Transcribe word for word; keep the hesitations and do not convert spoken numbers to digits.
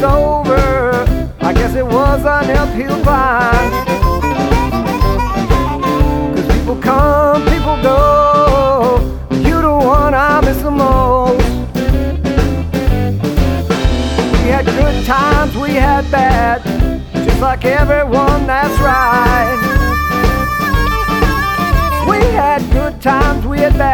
over. I guess it was an uphill climb. 'Cause people come, people go. You're the one I miss the most. We had good times, we had bad, just like everyone, that's right. We had good times, we had bad.